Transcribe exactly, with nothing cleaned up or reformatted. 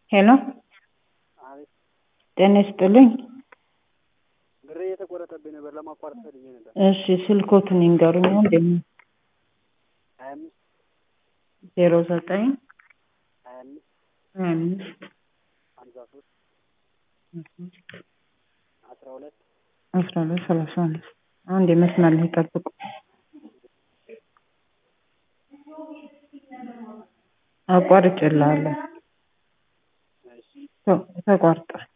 ሄሎ አቤት ጤና ይስጥልኝ። ብሬ የተቆረጠብኝ ነበር ለማቋረጥ ፈልጌ ነበር። እሺ ስልክዎትን ይንገሩኝ። አንዴ ሀያ አምስት ዜሮ ዘጠኝ ሀያ አምስት ሀያ አምስት ሀምሳ ሶስት አስራ ሁለት አስራ ሁለት ሰላሳ አንድ አንዴ መስመር ላይ ጠብቁ። አቋርጬልሃለሁ። እሺ ተቋርጧል።